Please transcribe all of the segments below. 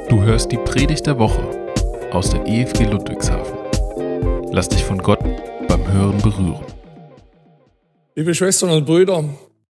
Du hörst die Predigt der Woche aus der EFG Ludwigshafen. Lass dich von Gott beim Hören berühren. Liebe Schwestern und Brüder,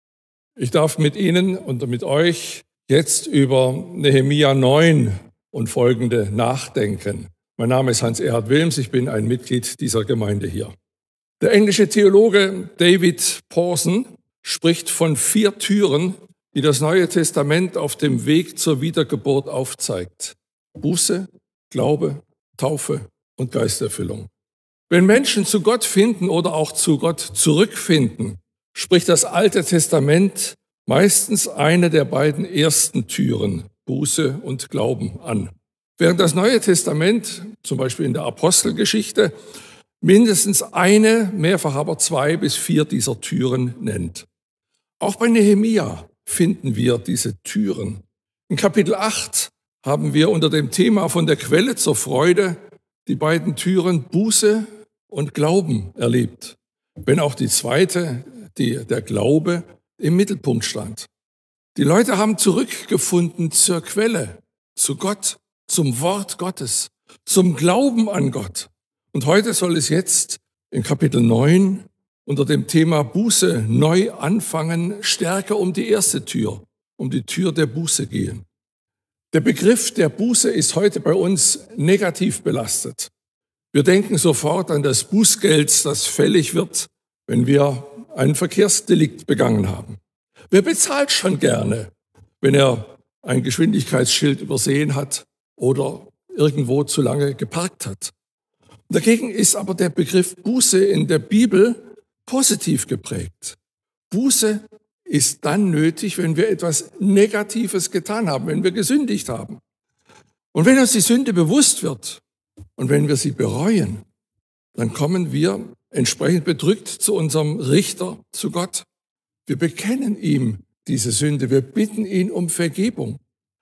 ich darf mit Ihnen und mit euch jetzt über Nehemia 9 und folgende nachdenken. Mein Name ist Hans-Erhard Wilms, ich bin ein Mitglied dieser Gemeinde hier. Der englische Theologe David Pawson spricht von 4 Türen, die das Neue Testament auf dem Weg zur Wiedergeburt aufzeigt. Buße, Glaube, Taufe und Geisterfüllung. Wenn Menschen zu Gott finden oder auch zu Gott zurückfinden, spricht das Alte Testament meistens eine der beiden ersten Türen, Buße und Glauben, an. Während das Neue Testament, zum Beispiel in der Apostelgeschichte, mindestens eine, mehrfach aber 2 bis 4 dieser Türen nennt. Auch bei Nehemia finden wir diese Türen. In Kapitel 8 haben wir unter dem Thema von der Quelle zur Freude die beiden Türen Buße und Glauben erlebt, wenn auch die zweite, der Glaube, im Mittelpunkt stand. Die Leute haben zurückgefunden zur Quelle, zu Gott, zum Wort Gottes, zum Glauben an Gott. Und heute soll es jetzt in Kapitel 9 unter dem Thema Buße neu anfangen, stärker um die erste Tür, um die Tür der Buße gehen. Der Begriff der Buße ist heute bei uns negativ belastet. Wir denken sofort an das Bußgeld, das fällig wird, wenn wir ein Verkehrsdelikt begangen haben. Wer bezahlt schon gerne, wenn er ein Geschwindigkeitsschild übersehen hat oder irgendwo zu lange geparkt hat? Dagegen ist aber der Begriff Buße in der Bibel positiv geprägt. Buße ist dann nötig, wenn wir etwas Negatives getan haben, wenn wir gesündigt haben. Und wenn uns die Sünde bewusst wird und wenn wir sie bereuen, dann kommen wir entsprechend bedrückt zu unserem Richter, zu Gott. Wir bekennen ihm diese Sünde, wir bitten ihn um Vergebung.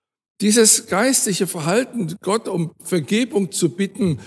Dieses geistliche Verhalten, Gott um Vergebung zu bitten,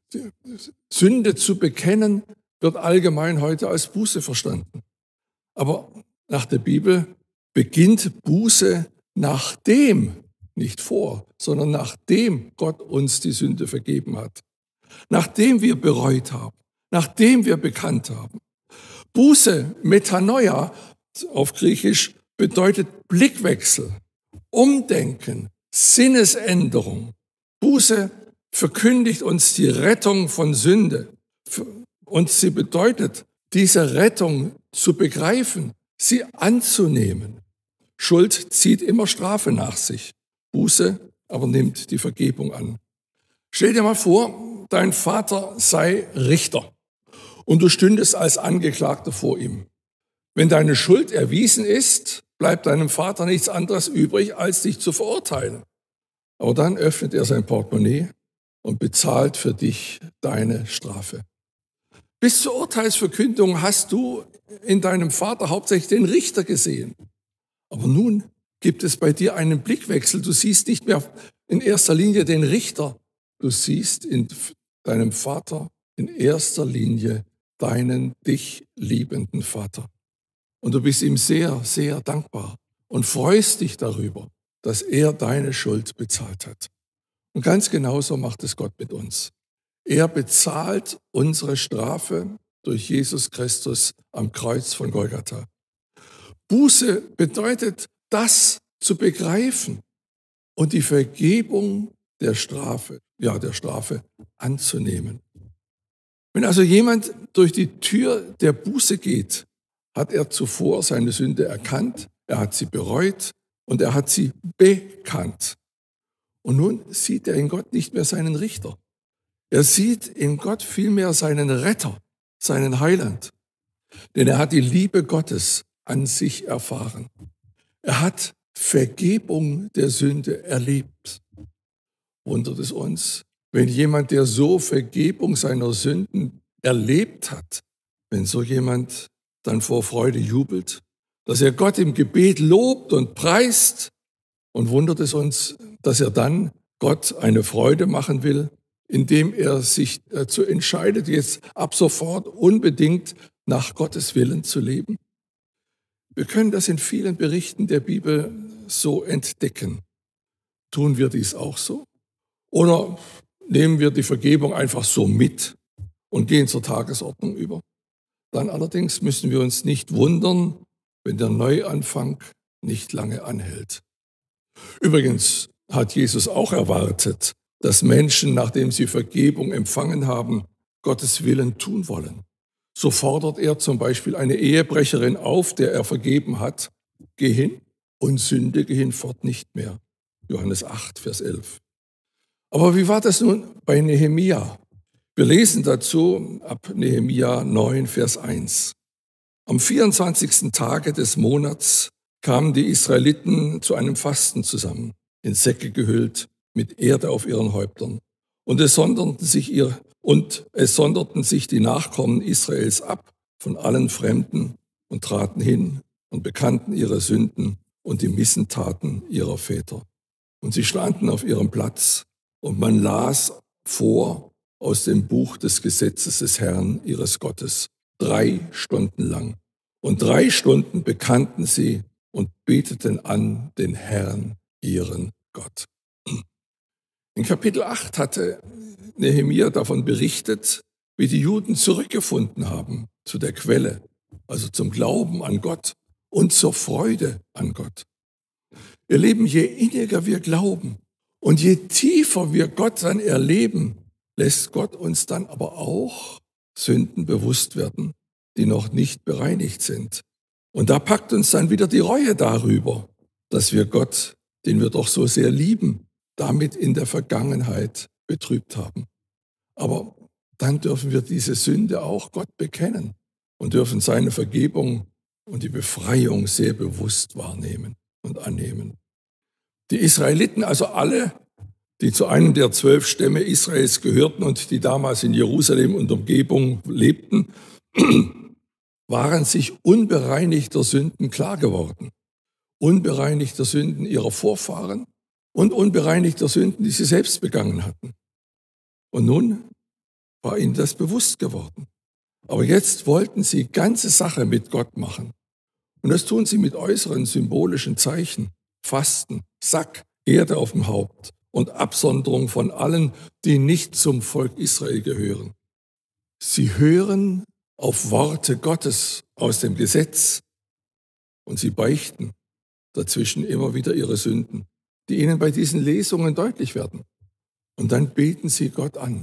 Sünde zu bekennen, wird allgemein heute als Buße verstanden. Aber nach der Bibel beginnt Buße nachdem, nicht vor, sondern nachdem Gott uns die Sünde vergeben hat. Nachdem wir bereut haben, nachdem wir bekannt haben. Buße, Metanoia auf Griechisch, bedeutet Blickwechsel, Umdenken, Sinnesänderung. Buße verkündigt uns die Rettung von Sünde. Und sie bedeutet, diese Rettung zu begreifen, sie anzunehmen. Schuld zieht immer Strafe nach sich. Buße aber nimmt die Vergebung an. Stell dir mal vor, dein Vater sei Richter und du stündest als Angeklagter vor ihm. Wenn deine Schuld erwiesen ist, bleibt deinem Vater nichts anderes übrig, als dich zu verurteilen. Aber dann öffnet er sein Portemonnaie und bezahlt für dich deine Strafe. Bis zur Urteilsverkündung hast du in deinem Vater hauptsächlich den Richter gesehen. Aber nun gibt es bei dir einen Blickwechsel. Du siehst nicht mehr in erster Linie den Richter. Du siehst in deinem Vater in erster Linie deinen dich liebenden Vater. Und du bist ihm sehr, sehr dankbar und freust dich darüber, dass er deine Schuld bezahlt hat. Und ganz genauso macht es Gott mit uns. Er bezahlt unsere Strafe durch Jesus Christus am Kreuz von Golgatha. Buße bedeutet, das zu begreifen und die Vergebung der Strafe anzunehmen. Wenn also jemand durch die Tür der Buße geht, hat er zuvor seine Sünde erkannt, er hat sie bereut und er hat sie bekannt. Und nun sieht er in Gott nicht mehr seinen Richter. Er sieht in Gott vielmehr seinen Retter, seinen Heiland. Denn er hat die Liebe Gottes an sich erfahren. Er hat Vergebung der Sünde erlebt. Wundert es uns, wenn jemand, der so Vergebung seiner Sünden erlebt hat, wenn so jemand dann vor Freude jubelt, dass er Gott im Gebet lobt und preist, und wundert es uns, dass er dann Gott eine Freude machen will, indem er sich dazu entscheidet, jetzt ab sofort unbedingt nach Gottes Willen zu leben. Wir können das in vielen Berichten der Bibel so entdecken. Tun wir dies auch so? Oder nehmen wir die Vergebung einfach so mit und gehen zur Tagesordnung über? Dann allerdings müssen wir uns nicht wundern, wenn der Neuanfang nicht lange anhält. Übrigens hat Jesus auch erwartet, dass Menschen, nachdem sie Vergebung empfangen haben, Gottes Willen tun wollen. So fordert er zum Beispiel eine Ehebrecherin auf, der er vergeben hat, geh hin und sündige hinfort nicht mehr. Johannes 8, Vers 11. Aber wie war das nun bei Nehemia? Wir lesen dazu ab Nehemia 9, Vers 1. Am 24. Tage des Monats kamen die Israeliten zu einem Fasten zusammen, in Säcke gehüllt, mit Erde auf ihren Häuptern. Und es sonderten sich die Nachkommen Israels ab von allen Fremden und traten hin und bekannten ihre Sünden und die Missentaten ihrer Väter. Und sie standen auf ihrem Platz und man las vor aus dem Buch des Gesetzes des Herrn, ihres Gottes, 3 Stunden lang. Und 3 Stunden bekannten sie und beteten an den Herrn, ihren Gott. In Kapitel 8 hatte Nehemia davon berichtet, wie die Juden zurückgefunden haben zu der Quelle, also zum Glauben an Gott und zur Freude an Gott. Ihr Leben, je inniger wir glauben und je tiefer wir Gott dann erleben, lässt Gott uns dann aber auch Sünden bewusst werden, die noch nicht bereinigt sind. Und da packt uns dann wieder die Reue darüber, dass wir Gott, den wir doch so sehr lieben, damit in der Vergangenheit betrübt haben. Aber dann dürfen wir diese Sünde auch Gott bekennen und dürfen seine Vergebung und die Befreiung sehr bewusst wahrnehmen und annehmen. Die Israeliten, also alle, die zu einem der 12 Stämme Israels gehörten und die damals in Jerusalem und Umgebung lebten, waren sich unbereinigter Sünden klar geworden. Unbereinigter Sünden ihrer Vorfahren und unbereinigter Sünden, die sie selbst begangen hatten. Und nun war ihnen das bewusst geworden. Aber jetzt wollten sie ganze Sache mit Gott machen. Und das tun sie mit äußeren symbolischen Zeichen. Fasten, Sack, Erde auf dem Haupt und Absonderung von allen, die nicht zum Volk Israel gehören. Sie hören auf Worte Gottes aus dem Gesetz und sie beichten dazwischen immer wieder ihre Sünden, die ihnen bei diesen Lesungen deutlich werden. Und dann beten sie Gott an.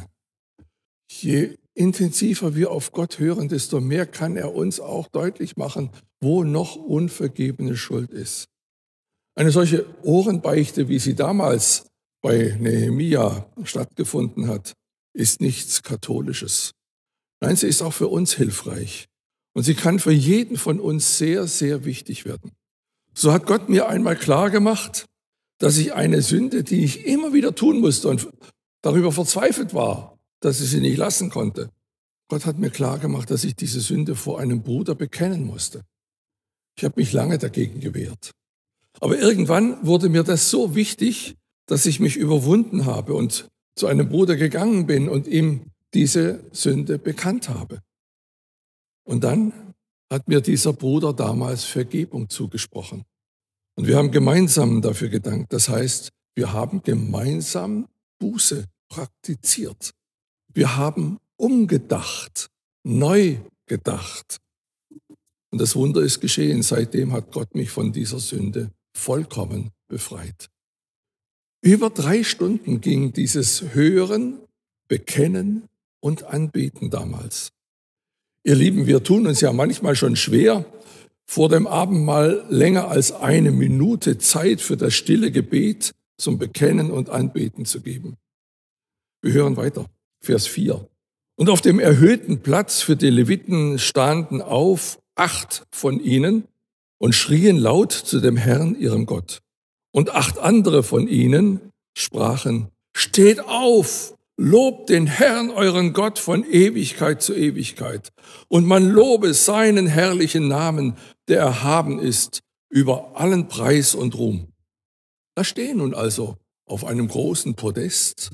Je intensiver wir auf Gott hören, desto mehr kann er uns auch deutlich machen, wo noch unvergebene Schuld ist. Eine solche Ohrenbeichte, wie sie damals bei Nehemia stattgefunden hat, ist nichts Katholisches. Nein, sie ist auch für uns hilfreich. Und sie kann für jeden von uns sehr, sehr wichtig werden. So hat Gott mir einmal klar gemacht, dass ich eine Sünde, die ich immer wieder tun musste und darüber verzweifelt war, dass ich sie nicht lassen konnte. Gott hat mir klar gemacht, dass ich diese Sünde vor einem Bruder bekennen musste. Ich habe mich lange dagegen gewehrt. Aber irgendwann wurde mir das so wichtig, dass ich mich überwunden habe und zu einem Bruder gegangen bin und ihm diese Sünde bekannt habe. Und dann hat mir dieser Bruder damals Vergebung zugesprochen. Und wir haben gemeinsam dafür gedankt. Das heißt, wir haben gemeinsam Buße praktiziert. Wir haben umgedacht, neu gedacht. Und das Wunder ist geschehen. Seitdem hat Gott mich von dieser Sünde vollkommen befreit. Über 3 Stunden ging dieses Hören, Bekennen und Anbeten damals. Ihr Lieben, wir tun uns ja manchmal schon schwer, vor dem Abendmahl länger als 1 Minute Zeit für das stille Gebet zum Bekennen und Anbeten zu geben. Wir hören weiter, Vers 4. Und auf dem erhöhten Platz für die Leviten standen auf 8 von ihnen und schrien laut zu dem Herrn, ihrem Gott. Und 8 andere von ihnen sprachen, steht auf, lobt den Herrn, euren Gott, von Ewigkeit zu Ewigkeit. Und man lobe seinen herrlichen Namen, der erhaben ist über allen Preis und Ruhm. Da stehen nun also auf einem großen Podest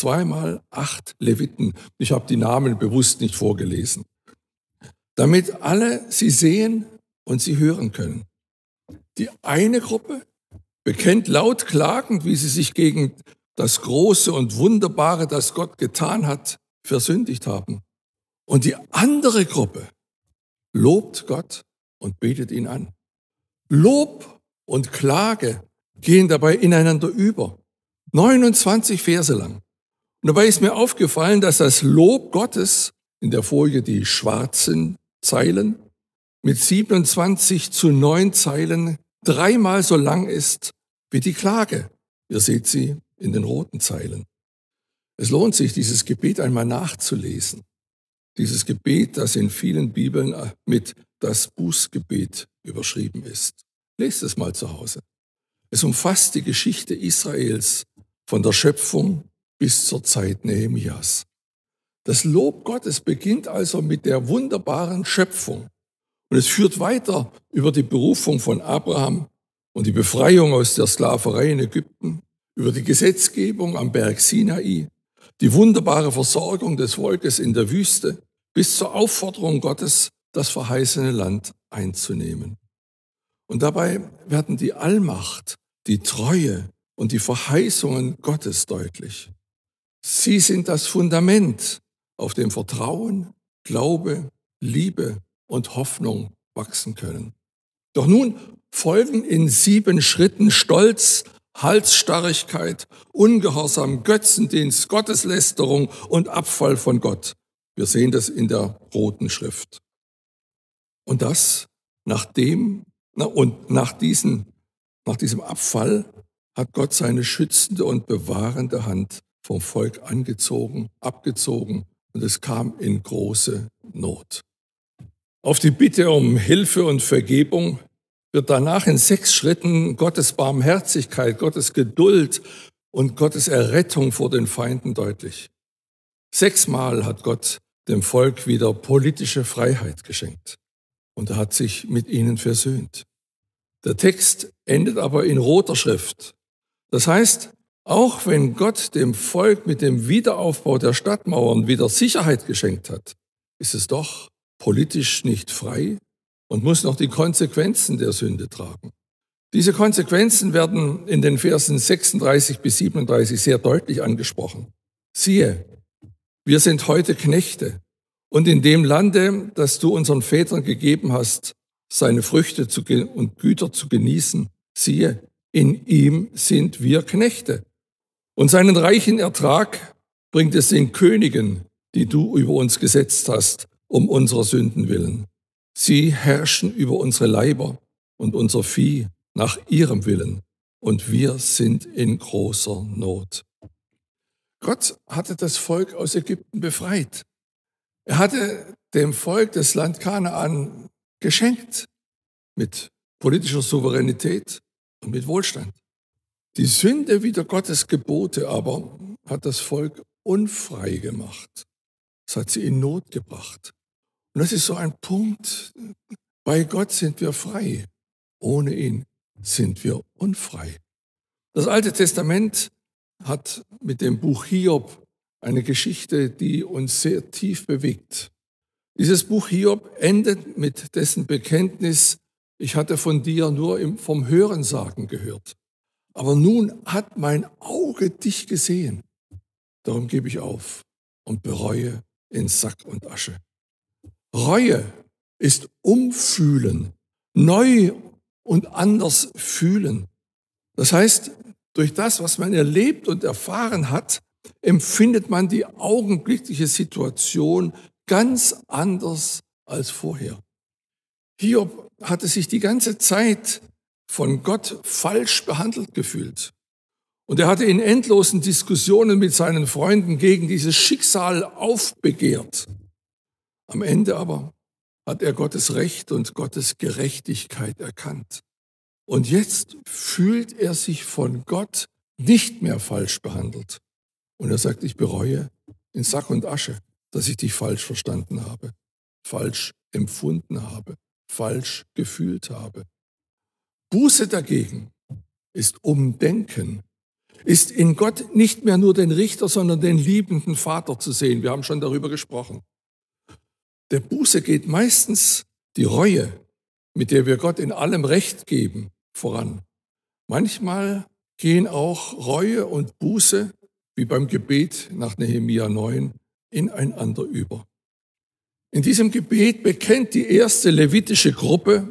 2x8 Leviten. Ich habe die Namen bewusst nicht vorgelesen, damit alle sie sehen und sie hören können. Die eine Gruppe bekennt laut klagend, wie sie sich gegen das Große und Wunderbare, das Gott getan hat, versündigt haben. Und die andere Gruppe lobt Gott und betet ihn an. Lob und Klage gehen dabei ineinander über. 29 Verse lang. Und dabei ist mir aufgefallen, dass das Lob Gottes, in der Folie die schwarzen Zeilen, mit 27:9 Zeilen 3-mal so lang ist wie die Klage. Ihr seht sie in den roten Zeilen. Es lohnt sich, dieses Gebet einmal nachzulesen. Dieses Gebet, das in vielen Bibeln mit das Bußgebet überschrieben ist. Lest es mal zu Hause. Es umfasst die Geschichte Israels von der Schöpfung bis zur Zeit Nehemias. Das Lob Gottes beginnt also mit der wunderbaren Schöpfung. Und es führt weiter über die Berufung von Abraham und die Befreiung aus der Sklaverei in Ägypten, über die Gesetzgebung am Berg Sinai, die wunderbare Versorgung des Volkes in der Wüste, bis zur Aufforderung Gottes, das verheißene Land einzunehmen. Und dabei werden die Allmacht, die Treue und die Verheißungen Gottes deutlich. Sie sind das Fundament, auf dem Vertrauen, Glaube, Liebe und Hoffnung wachsen können. Doch nun folgen in 7 Schritten Stolz, Halsstarrigkeit, Ungehorsam, Götzendienst, Gotteslästerung und Abfall von Gott. Wir sehen das in der roten Schrift. Und das nach diesem Abfall hat Gott seine schützende und bewahrende Hand vom Volk abgezogen und es kam in große Not. Auf die Bitte um Hilfe und Vergebung wird danach in 6 Schritten Gottes Barmherzigkeit, Gottes Geduld und Gottes Errettung vor den Feinden deutlich. 6-mal hat Gott dem Volk wieder politische Freiheit geschenkt und er hat sich mit ihnen versöhnt. Der Text endet aber in roter Schrift. Das heißt, auch wenn Gott dem Volk mit dem Wiederaufbau der Stadtmauern wieder Sicherheit geschenkt hat, ist es doch politisch nicht frei und muss noch die Konsequenzen der Sünde tragen. Diese Konsequenzen werden in den Versen 36-37 sehr deutlich angesprochen. Siehe, wir sind heute Knechte und in dem Lande, das du unseren Vätern gegeben hast, seine Früchte und Güter zu genießen, siehe, in ihm sind wir Knechte. Und seinen reichen Ertrag bringt es den Königen, die du über uns gesetzt hast, um unserer Sünden willen. Sie herrschen über unsere Leiber und unser Vieh nach ihrem Willen, und wir sind in großer Not. Gott hatte das Volk aus Ägypten befreit. Er hatte dem Volk das Land Kanaan geschenkt mit politischer Souveränität und mit Wohlstand. Die Sünde wider Gottes Gebote aber hat das Volk unfrei gemacht. Es hat sie in Not gebracht. Und das ist so ein Punkt, bei Gott sind wir frei, ohne ihn sind wir unfrei. Das Alte Testament hat mit dem Buch Hiob eine Geschichte, die uns sehr tief bewegt. Dieses Buch Hiob endet mit dessen Bekenntnis, ich hatte von dir nur vom Hörensagen gehört. Aber nun hat mein Auge dich gesehen. Darum gebe ich auf und bereue in Sack und Asche. Reue ist umfühlen, neu und anders fühlen. Das heißt, durch das, was man erlebt und erfahren hat, empfindet man die augenblickliche Situation ganz anders als vorher. Hiob hatte sich die ganze Zeit von Gott falsch behandelt gefühlt. Und er hatte in endlosen Diskussionen mit seinen Freunden gegen dieses Schicksal aufbegehrt. Am Ende aber hat er Gottes Recht und Gottes Gerechtigkeit erkannt. Und jetzt fühlt er sich von Gott nicht mehr falsch behandelt. Und er sagt, ich bereue in Sack und Asche, dass ich dich falsch verstanden habe, falsch empfunden habe, falsch gefühlt habe. Buße dagegen ist Umdenken, ist in Gott nicht mehr nur den Richter, sondern den liebenden Vater zu sehen. Wir haben schon darüber gesprochen. Der Buße geht meistens die Reue, mit der wir Gott in allem Recht geben, voran. Manchmal gehen auch Reue und Buße, wie beim Gebet nach Nehemia 9, ineinander über. In diesem Gebet bekennt die erste levitische Gruppe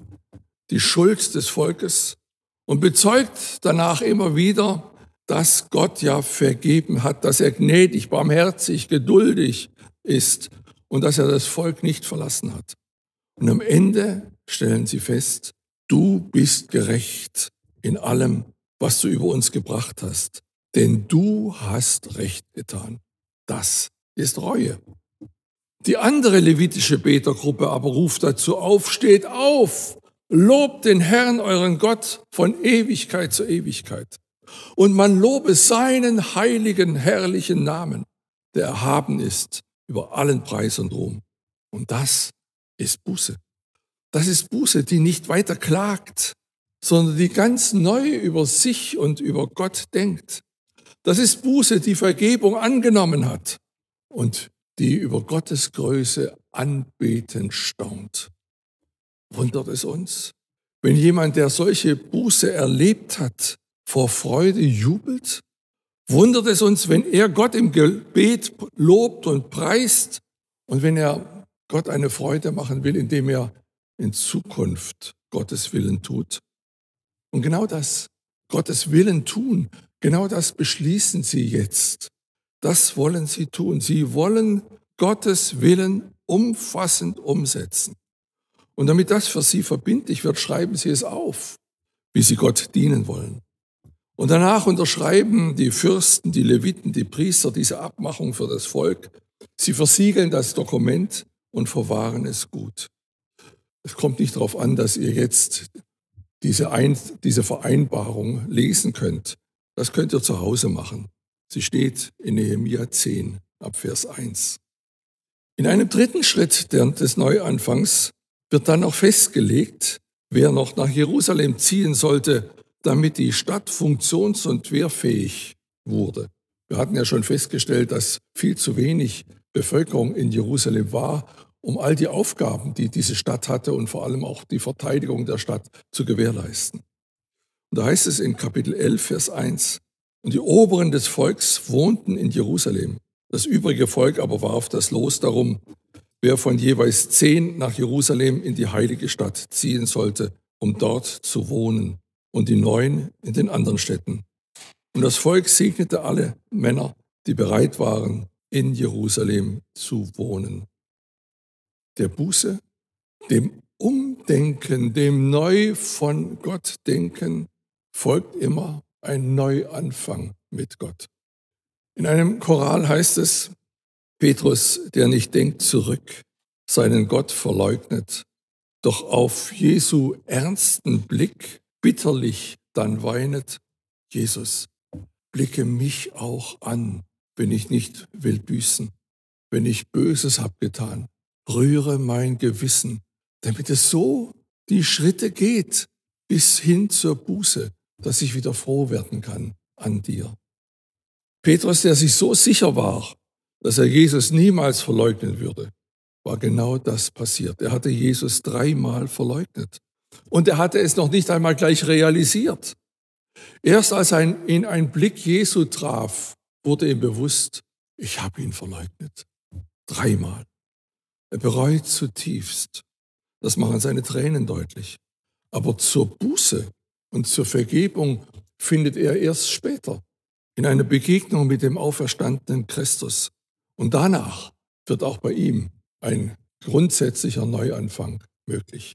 die Schuld des Volkes und bezeugt danach immer wieder, dass Gott ja vergeben hat, dass er gnädig, barmherzig, geduldig ist und dass er das Volk nicht verlassen hat. Und am Ende stellen sie fest, du bist gerecht in allem, was du über uns gebracht hast, denn du hast Recht getan. Das ist Reue. Die andere levitische Betergruppe aber ruft dazu auf, steht auf, lobt den Herrn, euren Gott, von Ewigkeit zu Ewigkeit. Und man lobe seinen heiligen, herrlichen Namen, der erhaben ist über allen Preis und Ruhm. Und das ist Buße. Das ist Buße, die nicht weiter klagt, sondern die ganz neu über sich und über Gott denkt. Das ist Buße, die Vergebung angenommen hat und die über Gottes Größe anbetend staunt. Wundert es uns, wenn jemand, der solche Buße erlebt hat, vor Freude jubelt? Wundert es uns, wenn er Gott im Gebet lobt und preist und wenn er Gott eine Freude machen will, indem er in Zukunft Gottes Willen tut? Und genau das, Gottes Willen tun, genau das beschließen sie jetzt. Das wollen sie tun. Sie wollen Gottes Willen umfassend umsetzen. Und damit das für sie verbindlich wird, schreiben sie es auf, wie sie Gott dienen wollen. Und danach unterschreiben die Fürsten, die Leviten, die Priester diese Abmachung für das Volk. Sie versiegeln das Dokument und verwahren es gut. Es kommt nicht darauf an, dass ihr jetzt diese Vereinbarung lesen könnt. Das könnt ihr zu Hause machen. Sie steht in Nehemia 10 ab Vers 1. In einem dritten Schritt des Neuanfangs wird dann noch festgelegt, wer noch nach Jerusalem ziehen sollte, damit die Stadt funktions- und wehrfähig wurde. Wir hatten ja schon festgestellt, dass viel zu wenig Bevölkerung in Jerusalem war, um all die Aufgaben, die diese Stadt hatte und vor allem auch die Verteidigung der Stadt zu gewährleisten. Und da heißt es in Kapitel 11, Vers 1, und die Oberen des Volks wohnten in Jerusalem. Das übrige Volk aber warf das Los darum, wer von jeweils 10 nach Jerusalem in die heilige Stadt ziehen sollte, um dort zu wohnen, und die 9 in den anderen Städten. Und das Volk segnete alle Männer, die bereit waren, in Jerusalem zu wohnen. Der Buße, dem Umdenken, dem neu von Gott denken, folgt immer ein Neuanfang mit Gott. In einem Choral heißt es, Petrus, der nicht denkt zurück, seinen Gott verleugnet, doch auf Jesu ernsten Blick bitterlich dann weinet, Jesus, blicke mich auch an, wenn ich nicht will büßen, wenn ich Böses hab getan, rühre mein Gewissen, damit es so die Schritte geht bis hin zur Buße, dass ich wieder froh werden kann an dir. Petrus, der sich so sicher war, dass er Jesus niemals verleugnen würde, war genau das passiert. Er hatte Jesus 3-mal verleugnet. Und er hatte es noch nicht einmal gleich realisiert. Erst als ihn ein Blick Jesu traf, wurde ihm bewusst, ich habe ihn verleugnet. 3-mal. Er bereut zutiefst. Das machen seine Tränen deutlich. Aber zur Buße und zur Vergebung findet er erst später, in einer Begegnung mit dem auferstandenen Christus. Und danach wird auch bei ihm ein grundsätzlicher Neuanfang möglich.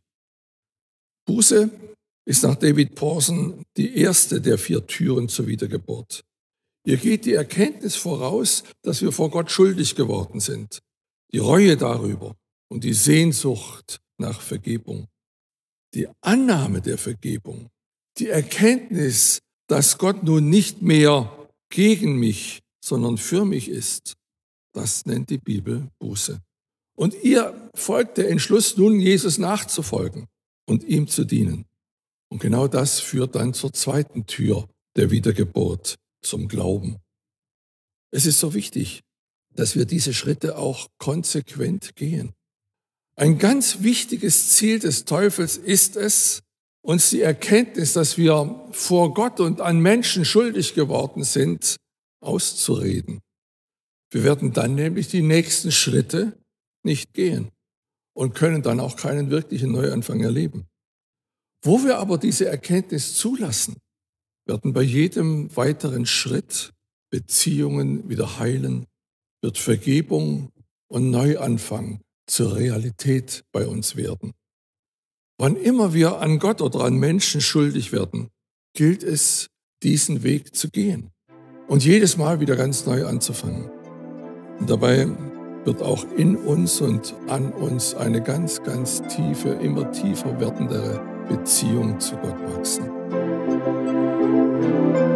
Buße ist nach David Pawson die erste der 4 Türen zur Wiedergeburt. Ihr geht die Erkenntnis voraus, dass wir vor Gott schuldig geworden sind, die Reue darüber und die Sehnsucht nach Vergebung, die Annahme der Vergebung, die Erkenntnis, dass Gott nun nicht mehr gegen mich, sondern für mich ist. Das nennt die Bibel Buße. Und ihr folgt der Entschluss, nun Jesus nachzufolgen und ihm zu dienen. Und genau das führt dann zur zweiten Tür der Wiedergeburt, zum Glauben. Es ist so wichtig, dass wir diese Schritte auch konsequent gehen. Ein ganz wichtiges Ziel des Teufels ist es, uns die Erkenntnis, dass wir vor Gott und an Menschen schuldig geworden sind, auszureden. Wir werden dann nämlich die nächsten Schritte nicht gehen und können dann auch keinen wirklichen Neuanfang erleben. Wo wir aber diese Erkenntnis zulassen, werden bei jedem weiteren Schritt Beziehungen wieder heilen, wird Vergebung und Neuanfang zur Realität bei uns werden. Wann immer wir an Gott oder an Menschen schuldig werden, gilt es, diesen Weg zu gehen und jedes Mal wieder ganz neu anzufangen. Und dabei wird auch in uns und an uns eine ganz, ganz tiefe, immer tiefer werdendere Beziehung zu Gott wachsen.